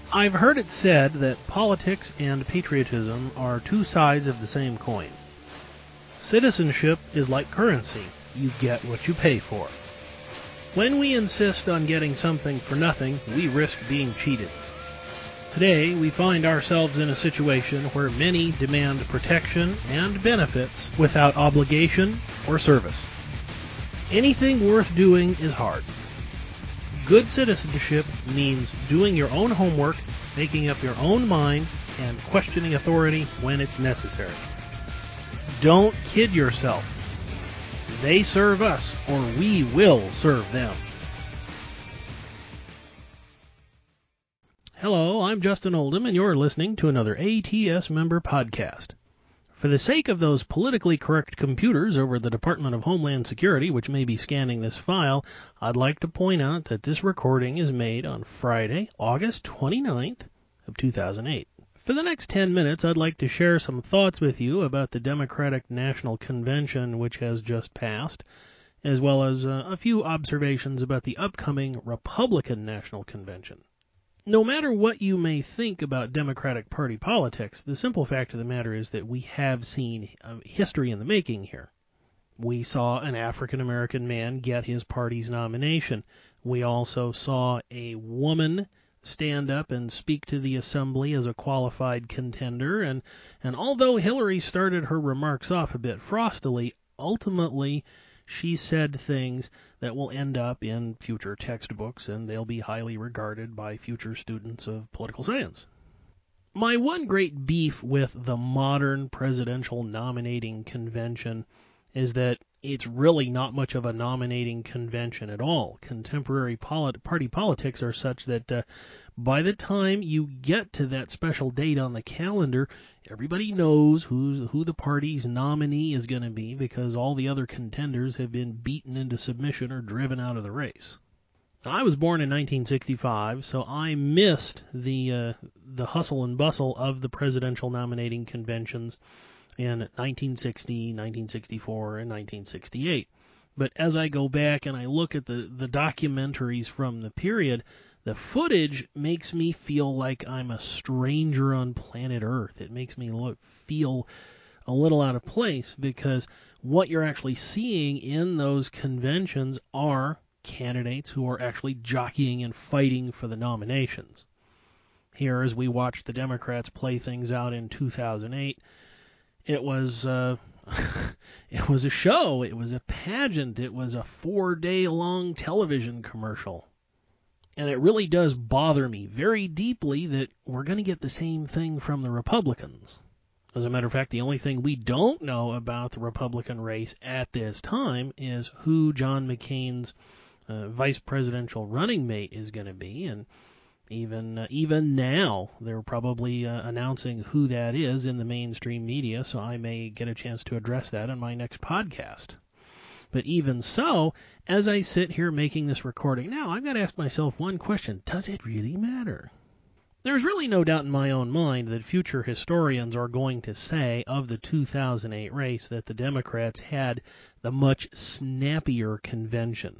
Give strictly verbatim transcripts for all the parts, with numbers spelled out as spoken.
I've heard it said that politics and patriotism are two sides of the same coin. Citizenship is like currency. You get what you pay for. When we insist on getting something for nothing, we risk being cheated. Today, we find ourselves in a situation where many demand protection and benefits without obligation or service. Anything worth doing is hard. Good citizenship means doing your own homework, making up your own mind, and questioning authority when it's necessary. Don't kid yourself. They serve us, or we will serve them. Hello, I'm Justin Oldham, and you're listening to another A T S member podcast. For the sake of those politically correct computers over the Department of Homeland Security, which may be scanning this file, I'd like to point out that this recording is made on Friday, August twenty-ninth of two thousand eight. For the next ten minutes, I'd like to share some thoughts with you about the Democratic National Convention, which has just passed, as well as uh, a few observations about the upcoming Republican National Convention. No matter what you may think about Democratic Party politics, the simple fact of the matter is that we have seen uh, history in the making here. We saw an African-American man get his party's nomination. We also saw a woman stand up and speak to the assembly as a qualified contender, and, and although Hillary started her remarks off a bit frostily, ultimately she said things that will end up in future textbooks, and they'll be highly regarded by future students of political science. My one great beef with the modern presidential nominating convention is that it's really not much of a nominating convention at all. Contemporary polit- party politics are such that uh, by the time you get to that special date on the calendar, everybody knows who's, who the party's nominee is going to be because all the other contenders have been beaten into submission or driven out of the race. I was born in nineteen sixty-five, so I missed the uh, the hustle and bustle of the presidential nominating conventions in nineteen sixty, nineteen sixty-four, and nineteen sixty-eight. But as I go back and I look at the, the documentaries from the period, the footage makes me feel like I'm a stranger on planet Earth. It makes me look feel a little out of place because what you're actually seeing in those conventions are candidates who are actually jockeying and fighting for the nominations. Here, as we watch the Democrats play things out in two thousand eight, It was uh, it was a show. It was a pageant. It was a four-day-long television commercial. And it really does bother me very deeply that we're going to get the same thing from the Republicans. As a matter of fact, the only thing we don't know about the Republican race at this time is who John McCain's uh, vice presidential running mate is going to be, and Even uh, even now, they're probably uh, announcing who that is in the mainstream media, so I may get a chance to address that in my next podcast. But even so, as I sit here making this recording now, I've got to ask myself one question. Does it really matter? There's really no doubt in my own mind that future historians are going to say of the two thousand eight race that the Democrats had the much snappier convention.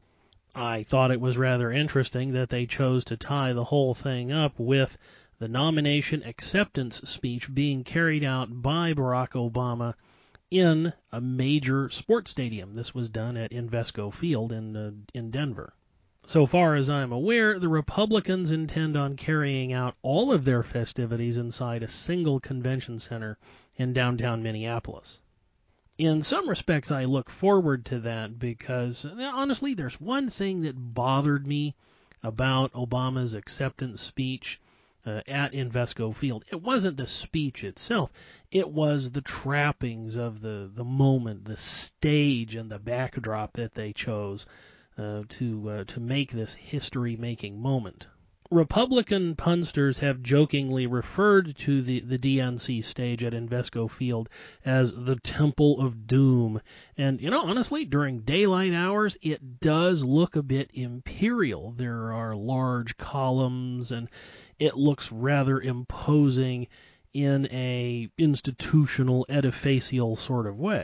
I thought it was rather interesting that they chose to tie the whole thing up with the nomination acceptance speech being carried out by Barack Obama in a major sports stadium. This was done at Invesco Field in uh, in Denver. So far as I'm aware, the Republicans intend on carrying out all of their festivities inside a single convention center in downtown Minneapolis. In some respects, I look forward to that because, honestly, there's one thing that bothered me about Obama's acceptance speech uh, at Invesco Field. It wasn't the speech itself. It was the trappings of the, the moment, the stage and the backdrop that they chose uh, to uh, to make this history-making moment. Republican punsters have jokingly referred to the, the D N C stage at Invesco Field as the Temple of Doom. And, you know, honestly, during daylight hours, it does look a bit imperial. There are large columns, and it looks rather imposing in a institutional, edificial sort of way.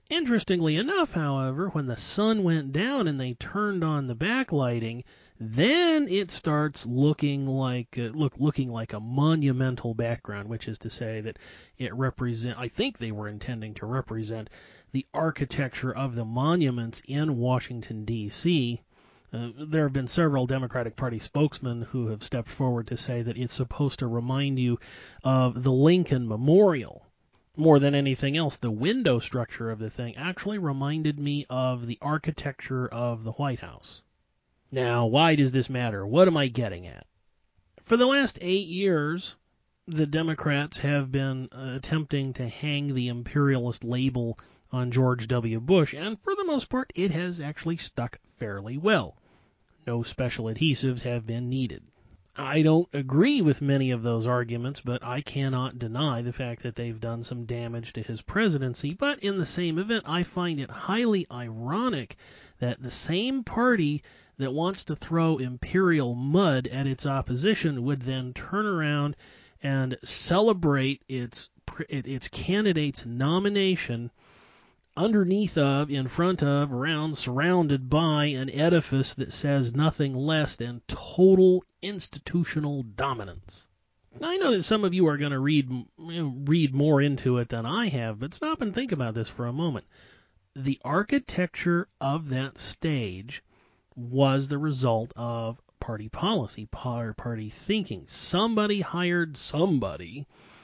Interestingly enough, however, when the sun went down and they turned on the backlighting, then it starts looking like uh, look looking like a monumental background, which is to say that it represent. I think they were intending to represent the architecture of the monuments in Washington, D C Uh, there have been several Democratic Party spokesmen who have stepped forward to say that it's supposed to remind you of the Lincoln Memorial. More than anything else, the window structure of the thing actually reminded me of the architecture of the White House. Now, why does this matter? What am I getting at? For the last eight years, the Democrats have been uh, attempting to hang the imperialist label on George W. Bush, and for the most part, it has actually stuck fairly well. No special adhesives have been needed. I don't agree with many of those arguments, but I cannot deny the fact that they've done some damage to his presidency. But in the same event, I find it highly ironic that the same party that wants to throw imperial mud at its opposition would then turn around and celebrate its its candidate's nomination underneath of, in front of, around, surrounded by an edifice that says nothing less than total institutional dominance. Now, I know that some of you are going to read you know, read more into it than I have, but stop and think about this for a moment. The architecture of that stage was the result of party policy, party thinking. Somebody hired somebody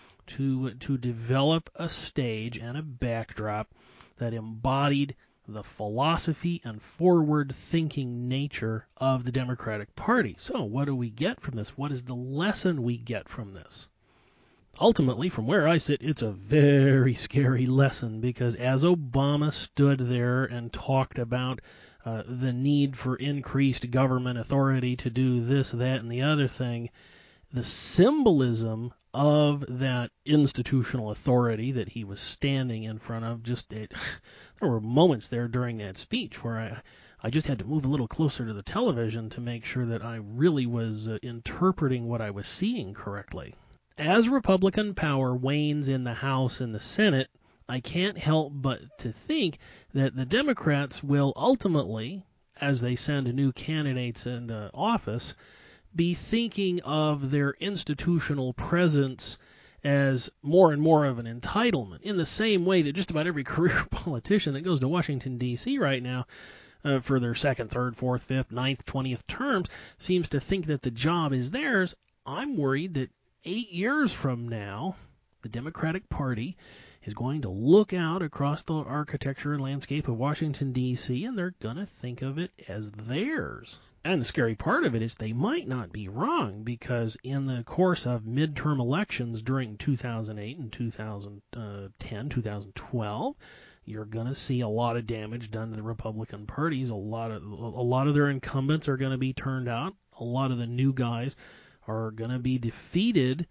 to to develop a stage and a backdrop that embodied the philosophy and forward-thinking nature of the Democratic Party. So what do we get from this? What is the lesson we get from this? Ultimately, from where I sit, it's a very scary lesson, because as Obama stood there and talked about uh, the need for increased government authority to do this, that, and the other thing, the symbolism of that institutional authority that he was standing in front of, just it, there were moments there during that speech where I, I just had to move a little closer to the television to make sure that I really was uh, interpreting what I was seeing correctly. As Republican power wanes in the House and the Senate, I can't help but to think that the Democrats will ultimately, as they send new candidates into office, be thinking of their institutional presence as more and more of an entitlement, in the same way that just about every career politician that goes to Washington, D C right now uh, for their second, third, fourth, fifth, ninth, twentieth terms seems to think that the job is theirs. I'm worried that eight years from now, the Democratic Party is going to look out across the architecture and landscape of Washington, D C, and they're going to think of it as theirs. And the scary part of it is they might not be wrong, because in the course of midterm elections during two thousand eight and two thousand ten, two thousand twelve, you're going to see a lot of damage done to the Republican parties. A lot of a lot of their incumbents are going to be turned out. A lot of the new guys are going to be defeated,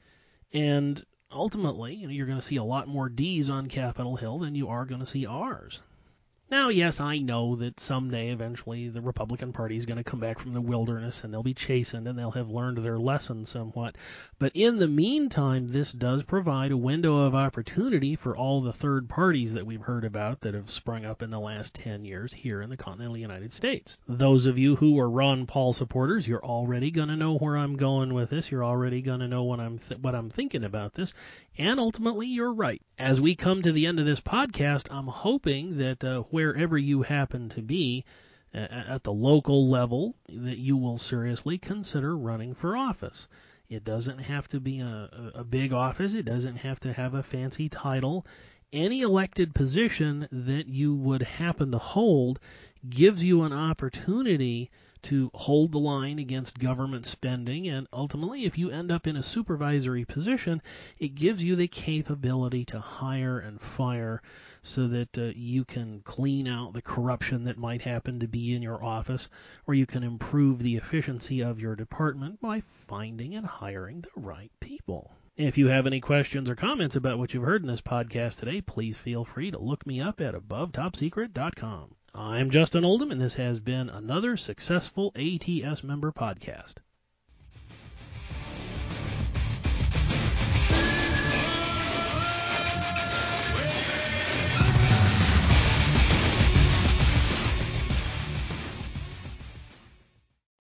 and ultimately, you know, you're going to see a lot more D's on Capitol Hill than you are going to see R's. Now, yes, I know that someday, eventually, the Republican Party is going to come back from the wilderness and they'll be chastened and they'll have learned their lesson somewhat. But in the meantime, this does provide a window of opportunity for all the third parties that we've heard about that have sprung up in the last ten years here in the continental United States. Those of you who are Ron Paul supporters, you're already going to know where I'm going with this. You're already going to know what I'm th- what I'm thinking about this. And ultimately, you're right. As we come to the end of this podcast, I'm hoping that uh, wherever you happen to be uh, at the local level, that you will seriously consider running for office. It doesn't have to be a, a big office. It doesn't have to have a fancy title. Any elected position that you would happen to hold gives you an opportunity to hold the line against government spending, and ultimately, if you end up in a supervisory position, it gives you the capability to hire and fire so that uh, you can clean out the corruption that might happen to be in your office, or you can improve the efficiency of your department by finding and hiring the right people. If you have any questions or comments about what you've heard in this podcast today, please feel free to look me up at above top secret dot com. I'm Justin Oldham, and this has been another successful A T S Member Podcast.